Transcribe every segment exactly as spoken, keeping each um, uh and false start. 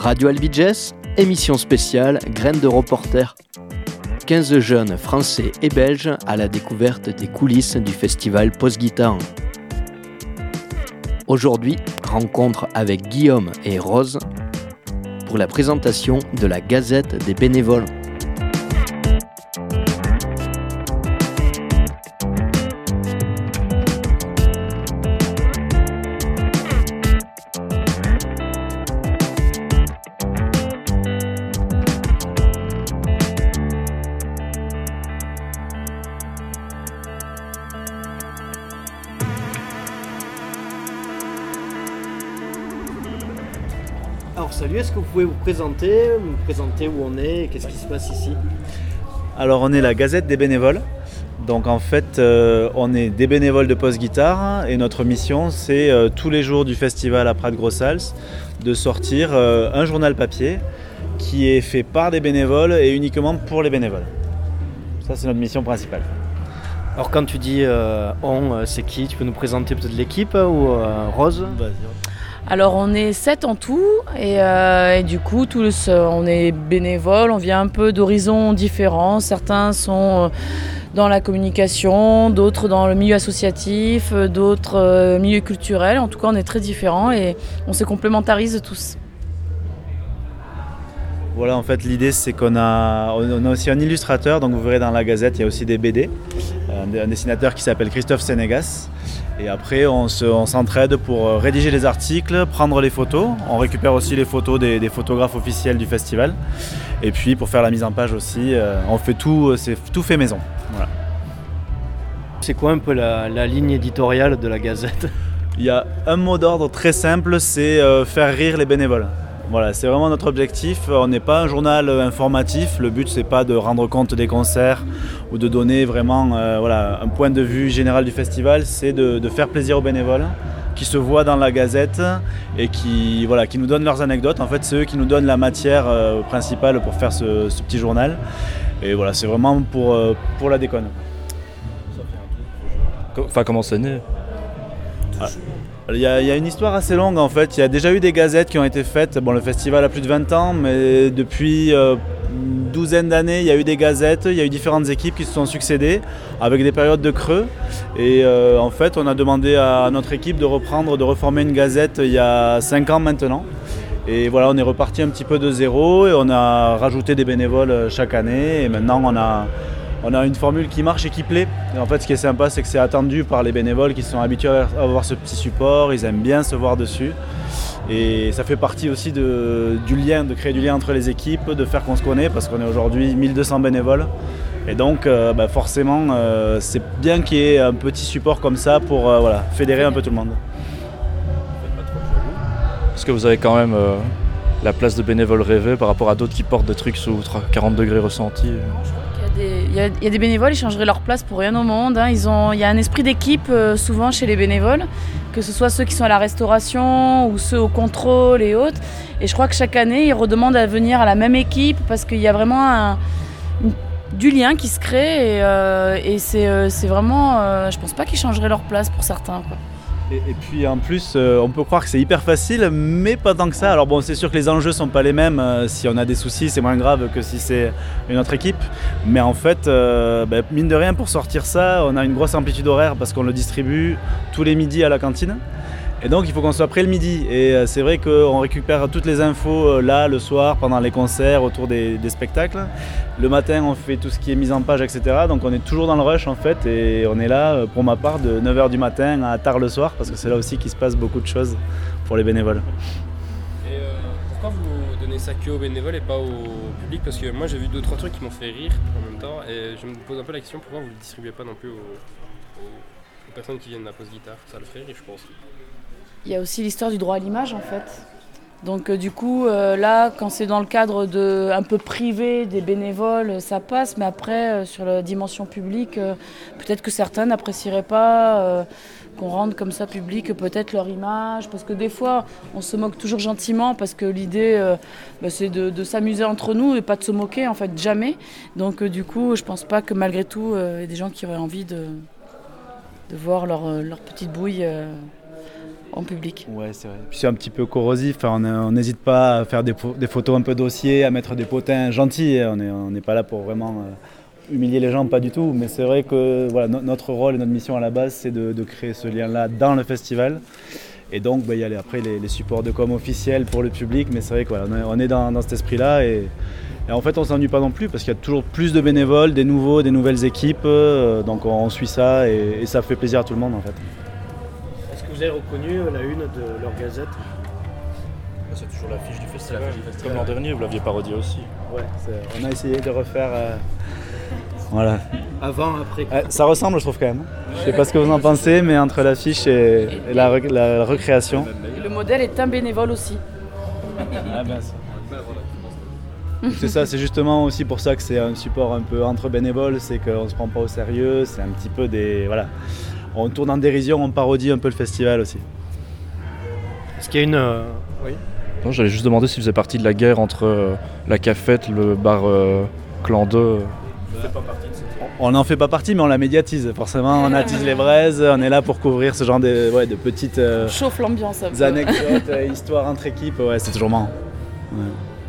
Radio Albiges, émission spéciale Graines de reporter. quinze jeunes français et belges à la découverte des coulisses du festival Post-Guitare. Aujourd'hui, rencontre avec Guillaume et Rose pour la présentation de la Gazette des bénévoles. Alors salut, est-ce que vous pouvez vous présenter, vous présenter où on est et qu'est-ce qui se passe ici? Alors on est la Gazette des bénévoles, donc en fait euh, on est des bénévoles de Post-Guitare et notre mission c'est euh, tous les jours du festival à Prat-Grossals de sortir euh, un journal papier qui est fait par des bénévoles et uniquement pour les bénévoles. Ça c'est notre mission principale. Alors quand tu dis euh, on, c'est qui? Tu peux nous présenter peut-être l'équipe ou euh, Rose? Vas-y. Alors on est sept en tout et, euh, et du coup tous on est bénévoles, on vient un peu d'horizons différents. Certains sont dans la communication, d'autres dans le milieu associatif, d'autres euh, milieu culturel. En tout cas on est très différents et on se complémentarise tous. Voilà, en fait l'idée c'est qu'on a, on a aussi un illustrateur, donc vous verrez dans la Gazette il y a aussi des B D, un dessinateur qui s'appelle Christophe Sénégas. Et après, on, se, on s'entraide pour rédiger les articles, prendre les photos. On récupère aussi les photos des, des photographes officiels du festival. Et puis, pour faire la mise en page aussi, euh, on fait tout, c'est tout fait maison. Voilà. C'est quoi un peu la, la ligne éditoriale de la Gazette? Il y a un mot d'ordre très simple, c'est euh, faire rire les bénévoles. Voilà, c'est vraiment notre objectif. On n'est pas un journal informatif. Le but, c'est pas de rendre compte des concerts ou de donner vraiment euh, voilà, un point de vue général du festival. C'est de, de faire plaisir aux bénévoles qui se voient dans la Gazette et qui, voilà, qui nous donnent leurs anecdotes. En fait, c'est eux qui nous donnent la matière euh, principale pour faire ce, ce petit journal. Et voilà, c'est vraiment pour, euh, pour la déconne. Enfin, comment c'est né? Ah. Il y, a, il y a une histoire assez longue en fait, il y a déjà eu des gazettes qui ont été faites, bon le festival a plus de vingt ans, mais depuis euh, une douzaine d'années il y a eu des gazettes, il y a eu différentes équipes qui se sont succédées avec des périodes de creux et euh, en fait on a demandé à notre équipe de reprendre, de reformer une gazette il y a cinq ans maintenant. Et voilà, on est reparti un petit peu de zéro et on a rajouté des bénévoles chaque année et maintenant on a... On a une formule qui marche et qui plaît. Et en fait, ce qui est sympa, c'est que c'est attendu par les bénévoles qui sont habitués à avoir ce petit support. Ils aiment bien se voir dessus. Et ça fait partie aussi de, du lien, de créer du lien entre les équipes, de faire qu'on se connaît, parce qu'on est aujourd'hui mille deux cents bénévoles. Et donc, euh, bah forcément, euh, c'est bien qu'il y ait un petit support comme ça pour euh, voilà, fédérer un peu tout le monde. Parce que vous avez quand même euh, la place de bénévole rêvée par rapport à d'autres qui portent des trucs sous quarante degrés ressentis. Il y, a, il y a des bénévoles, ils changeraient leur place pour rien au monde. Hein. Ils ont, il y a un esprit d'équipe euh, souvent chez les bénévoles, que ce soit ceux qui sont à la restauration ou ceux au contrôle et autres. Et je crois que chaque année, ils redemandent à venir à la même équipe parce qu'il y a vraiment un, une, du lien qui se crée. Et, euh, et c'est, euh, c'est vraiment, euh, je pense pas qu'ils changeraient leur place pour certains, quoi. Et, et puis en plus, euh, on peut croire que c'est hyper facile, mais pas tant que ça. Alors bon, c'est sûr que les enjeux sont pas les mêmes. Euh, si on a des soucis, c'est moins grave que si c'est une autre équipe. Mais en fait, euh, bah, mine de rien, pour sortir ça, on a une grosse amplitude horaire parce qu'on le distribue tous les midis à la cantine. Et donc il faut qu'on soit prêt le midi. Et euh, c'est vrai qu'on récupère toutes les infos euh, là, le soir, pendant les concerts, autour des, des spectacles. Le matin, on fait tout ce qui est mise en page, et cetera. Donc on est toujours dans le rush en fait. Et on est là, pour ma part, de neuf heures du matin à tard le soir, parce que c'est là aussi qu'il se passe beaucoup de choses pour les bénévoles. Et euh, pourquoi vous donnez ça que aux bénévoles et pas au public? Parce que moi j'ai vu deux trois trucs qui m'ont fait rire en même temps. Et je me pose un peu la question, pourquoi vous ne le distribuez pas non plus aux, aux, aux personnes qui viennent de la Post-Guitare? Ça le ferait rire, je pense. Il y a aussi l'histoire du droit à l'image en fait. Donc euh, du coup euh, là quand c'est dans le cadre de un peu privé des bénévoles ça passe, mais après euh, sur la dimension publique euh, peut-être que certains n'apprécieraient pas euh, qu'on rende comme ça public peut-être leur image, parce que des fois on se moque toujours gentiment parce que l'idée euh, bah, c'est de, de s'amuser entre nous et pas de se moquer en fait, jamais. Donc euh, du coup je pense pas que malgré tout euh, il y ait des gens qui auraient envie de, de voir leur, leur petite bouille euh, en public. Ouais, c'est vrai. Puis c'est un petit peu corrosif, enfin, on n'hésite pas à faire des, des photos un peu dossiers, à mettre des potins gentils, on n'est on n'est pas là pour vraiment euh, humilier les gens, pas du tout, mais c'est vrai que voilà, no, notre rôle et notre mission à la base, c'est de, de créer ce lien-là dans le festival. Et donc, bah, il y a les, après les, les supports de com officiels pour le public, mais c'est vrai qu'on voilà, on est dans, dans cet esprit-là. Et, et en fait, on ne s'ennuie pas non plus, parce qu'il y a toujours plus de bénévoles, des nouveaux, des nouvelles équipes, euh, donc on, on suit ça, et, et ça fait plaisir à tout le monde en fait. Est-ce que vous avez reconnu la une de leur gazette ? C'est toujours l'affiche du festival. Comme l'an dernier, vous l'aviez parodié aussi. Ouais, on a essayé de refaire... Euh, voilà. Avant, après. Euh, ça ressemble, je trouve, quand même. Je ne sais pas ce que vous en pensez, mais entre l'affiche et, et la, la recréation... Et le modèle est un bénévole aussi. Ah ben ça. C'est ça, c'est justement aussi pour ça que c'est un support un peu entre bénévoles, c'est qu'on ne se prend pas au sérieux, c'est un petit peu des... Voilà. On tourne en dérision, on parodie un peu le festival aussi. Est-ce qu'il y a une... Euh... Oui. Non, j'allais juste demander s'il faisait partie de la guerre entre euh, la cafette, le bar euh, Clan deux. On n'en fait pas partie, mais on la médiatise. Forcément, on attise les braises, on est là pour couvrir ce genre de, ouais, de petites euh, chauffe l'ambiance un peu. Anecdotes, euh, histoires entre équipes, ouais, c'est toujours marrant. Ouais.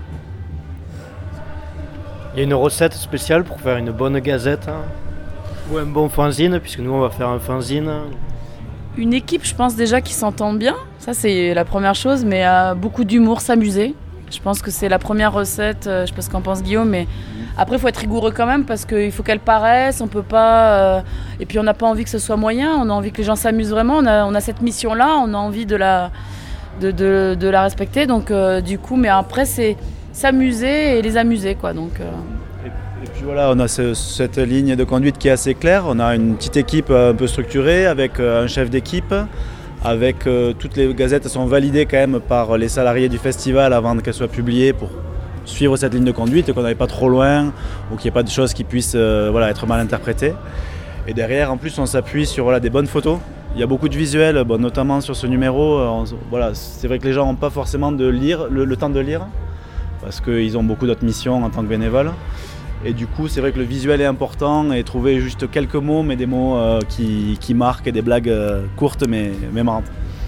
Il y a une recette spéciale pour faire une bonne gazette, hein, ou un bon fanzine, puisque nous on va faire un fanzine. Une équipe, je pense déjà qui s'entend bien, ça c'est la première chose, mais euh, beaucoup d'humour, s'amuser. Je pense que c'est la première recette, euh, je sais pas ce qu'en pense Guillaume, mais après il faut être rigoureux quand même parce qu'il faut qu'elle paraisse, on peut pas... Euh... Et puis on n'a pas envie que ce soit moyen, on a envie que les gens s'amusent vraiment, on a, on a cette mission-là, on a envie de la, de, de, de la respecter, donc euh, du coup, mais après c'est s'amuser et les amuser, quoi, donc... Euh... Et puis voilà, on a ce, cette ligne de conduite qui est assez claire, on a une petite équipe un peu structurée avec un chef d'équipe, avec euh, toutes les gazettes sont validées quand même par les salariés du festival avant qu'elles soient publiées pour suivre cette ligne de conduite et qu'on n'aille pas trop loin ou qu'il n'y ait pas de choses qui puissent euh, voilà, être mal interprétées. Et derrière, en plus, on s'appuie sur voilà, des bonnes photos. Il y a beaucoup de visuels, bon, notamment sur ce numéro. On, voilà, c'est vrai que les gens n'ont pas forcément de lire, le, le temps de lire parce qu'ils ont beaucoup d'autres missions en tant que bénévoles. Et du coup, c'est vrai que le visuel est important et trouver juste quelques mots, mais des mots euh, qui, qui marquent et des blagues euh, courtes mais, mais marrantes.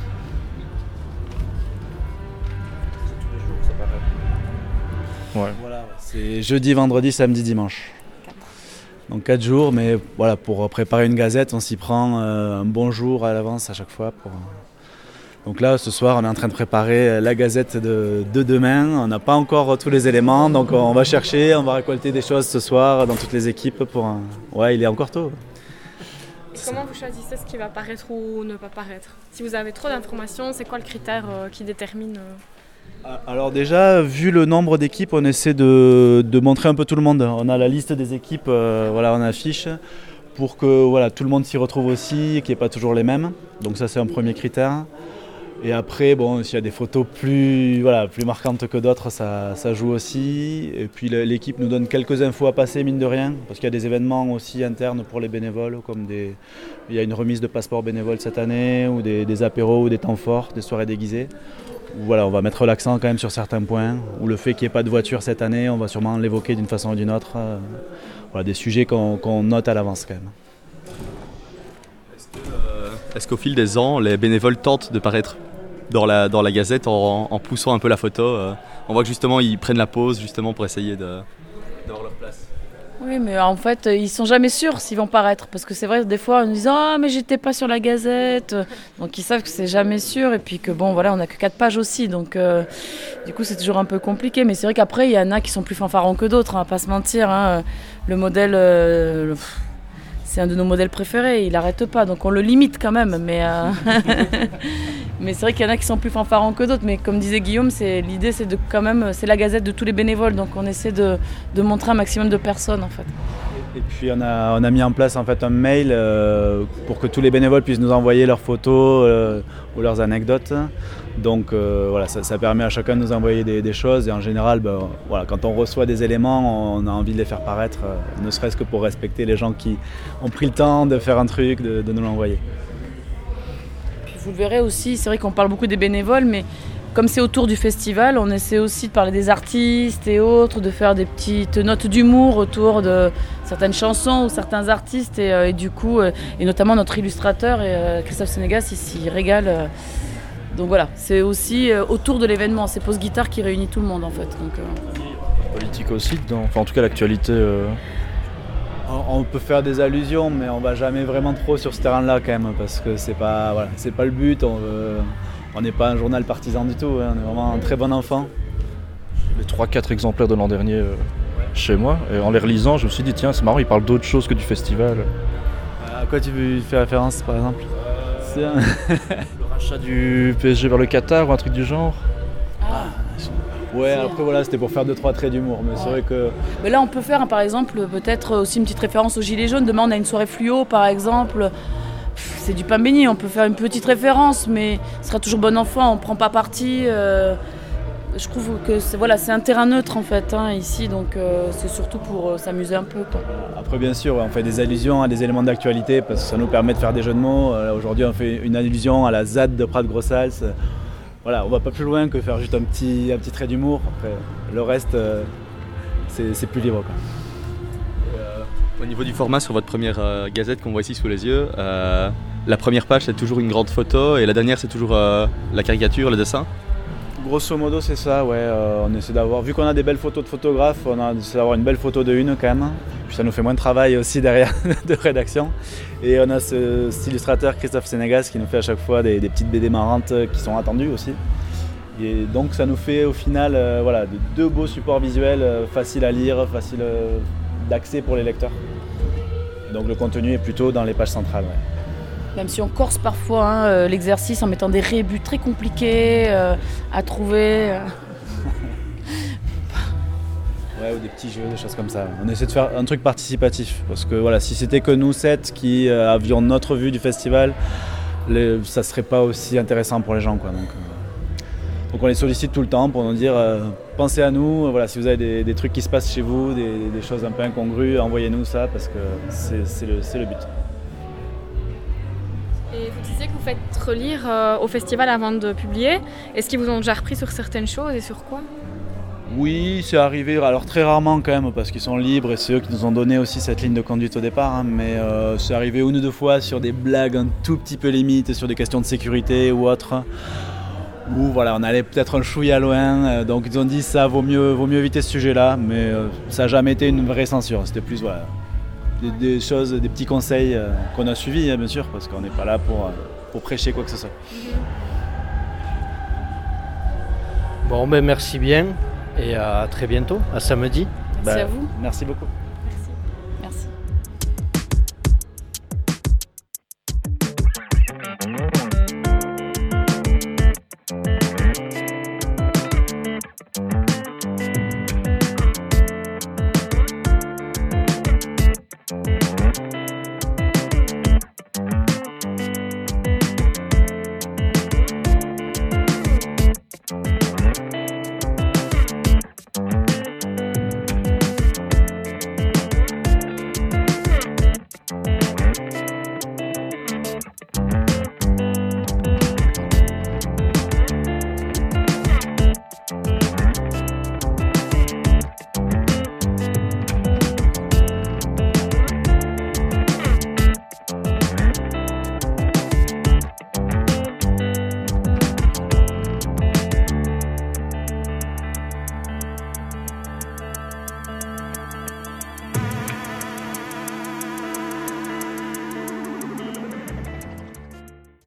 Ouais. Voilà, c'est jeudi, vendredi, samedi, dimanche. Donc quatre jours, mais voilà, pour préparer une gazette, on s'y prend euh, un bon jour à l'avance à chaque fois. Pour... Donc là, ce soir, on est en train de préparer la gazette de, de demain. On n'a pas encore tous les éléments, donc on va chercher, on va récolter des choses ce soir dans toutes les équipes. Pour un... Ouais, il est encore tôt. Et comment vous choisissez ce qui va paraître ou ne pas paraître ? Si vous avez trop d'informations, c'est quoi le critère euh, qui détermine euh... Alors déjà, vu le nombre d'équipes, on essaie de, de montrer un peu tout le monde. On a la liste des équipes, euh, voilà, on affiche, pour que voilà, tout le monde s'y retrouve aussi, qu'il n'y ait pas toujours les mêmes. Donc ça, c'est un premier critère. Et après, bon, s'il y a des photos plus, voilà, plus marquantes que d'autres, ça, ça joue aussi. Et puis l'équipe nous donne quelques infos à passer, mine de rien, parce qu'il y a des événements aussi internes pour les bénévoles, comme des, il y a une remise de passeport bénévole cette année, ou des, des apéros ou des temps forts, des soirées déguisées. Voilà, on va mettre l'accent quand même sur certains points, ou le fait qu'il n'y ait pas de voiture cette année, on va sûrement l'évoquer d'une façon ou d'une autre. Voilà, des sujets qu'on, qu'on note à l'avance quand même. Est-ce, que, euh, est-ce qu'au fil des ans, les bénévoles tentent de paraître dans la, dans la gazette en, en poussant un peu la photo euh, on voit que justement ils prennent la pause justement pour essayer de, d'avoir leur place. Oui, mais en fait, ils sont jamais sûrs s'ils vont paraître. Parce que c'est vrai, des fois, on nous dit « Ah, mais j'étais pas sur la gazette ». Donc, ils savent que c'est jamais sûr. Et puis que, bon, voilà, on n'a que quatre pages aussi. Donc, euh, du coup, c'est toujours un peu compliqué. Mais c'est vrai qu'après, il y en a qui sont plus fanfarons que d'autres, on va pas se mentir. Hein. Le modèle, euh, le, c'est un de nos modèles préférés. Il n'arrête pas. Donc, on le limite quand même. Mais, euh, mais c'est vrai qu'il y en a qui sont plus fanfarons que d'autres. Mais comme disait Guillaume, c'est, l'idée, c'est de quand même, c'est la gazette de tous les bénévoles. Donc, on essaie de, de montrer un maximum de personnes, en fait. Et puis on a, on a mis en place en fait un mail euh, pour que tous les bénévoles puissent nous envoyer leurs photos euh, ou leurs anecdotes. Donc euh, voilà, ça, ça permet à chacun de nous envoyer des, des choses et en général, ben, voilà, quand on reçoit des éléments, on a envie de les faire paraître, euh, ne serait-ce que pour respecter les gens qui ont pris le temps de faire un truc, de, de nous l'envoyer. Puis vous le verrez aussi, c'est vrai qu'on parle beaucoup des bénévoles, mais comme c'est autour du festival, on essaie aussi de parler des artistes et autres, de faire des petites notes d'humour autour de certaines chansons ou certains artistes. Et, euh, et du coup, euh, et notamment notre illustrateur, et, euh, Christophe Sénégas, il s'y régale. Euh, Donc voilà, c'est aussi euh, autour de l'événement, c'est Pause Guitare qui réunit tout le monde en fait. Donc, euh... politique aussi dedans, enfin en tout cas l'actualité. Euh... On, on peut faire des allusions, mais on va jamais vraiment trop sur ce terrain-là quand même, parce que c'est pas, voilà, c'est pas le but. On veut, on n'est pas un journal partisan du tout, hein, on est vraiment un très bon enfant. Les trois quatre exemplaires de l'an dernier euh, chez moi, et en les relisant, je me suis dit tiens c'est marrant, ils parlent d'autre chose que du festival. À quoi tu veux faire référence par exemple? C'est un... Le rachat du P S G vers le Qatar ou un truc du genre. Ah. Ouais, après voilà, c'était pour faire deux trois traits d'humour, mais ouais. C'est vrai que... Mais là on peut faire par exemple peut-être aussi une petite référence aux Gilets jaunes. Demain on a une soirée fluo par exemple. C'est du pain béni, on peut faire une petite référence, mais ce sera toujours bon enfant, on ne prend pas parti. Euh... Je trouve que c'est, voilà, c'est un terrain neutre en fait hein, ici, donc euh, c'est surtout pour euh, s'amuser un peu. Quoi. Après bien sûr, on fait des allusions à des éléments d'actualité parce que ça nous permet de faire des jeux de mots. Euh, aujourd'hui on fait une allusion à la Z A D de Prat-Grossals. Voilà, on va pas plus loin que faire juste un petit, un petit trait d'humour. Après, le reste, euh, c'est, c'est plus libre. Quoi. Euh, au niveau du format sur votre première euh, gazette qu'on voit ici sous les yeux, euh, la première page c'est toujours une grande photo et la dernière c'est toujours euh, la caricature, le dessin. Grosso modo c'est ça, ouais. Euh, on essaie d'avoir, vu qu'on a des belles photos de photographes, on a essaie d'avoir une belle photo de une quand même. Puis ça nous fait moins de travail aussi derrière de rédaction. Et on a ce, cet illustrateur Christophe Sénégas qui nous fait à chaque fois des, des petites B D marrantes qui sont attendues aussi. Et donc ça nous fait au final euh, voilà, de deux beaux supports visuels, euh, faciles à lire, faciles euh, d'accès pour les lecteurs. Et donc le contenu est plutôt dans les pages centrales. Ouais. Même si on corse parfois hein, euh, l'exercice en mettant des rébus très compliqués euh, à trouver. Euh. Ouais, ou des petits jeux, des choses comme ça. On essaie de faire un truc participatif. Parce que voilà, si c'était que nous sept qui euh, avions notre vue du festival, les, ça serait pas aussi intéressant pour les gens. Quoi. Donc, euh, donc on les sollicite tout le temps pour nous dire euh, pensez à nous, voilà, si vous avez des, des trucs qui se passent chez vous, des, des choses un peu incongrues, envoyez-nous ça parce que c'est, c'est, le, c'est le but. Et vous disiez que vous faites relire euh, au festival avant de publier. Est-ce qu'ils vous ont déjà repris sur certaines choses et sur quoi? Oui, c'est arrivé, alors très rarement quand même, parce qu'ils sont libres et c'est eux qui nous ont donné aussi cette ligne de conduite au départ, hein, mais euh, c'est arrivé une ou deux fois sur des blagues un tout petit peu limites, sur des questions de sécurité ou autre, où voilà, on allait peut-être un chouïa loin, euh, donc ils ont dit ça, vaut mieux, vaut mieux éviter ce sujet-là, mais euh, ça n'a jamais été une vraie censure, c'était plus voilà, des, des choses, des petits conseils euh, qu'on a suivis, hein, bien sûr, parce qu'on n'est pas là pour, euh, pour prêcher quoi que ce soit. Bon, ben merci bien. Et à très bientôt, à samedi. Merci bah, à vous. Merci beaucoup.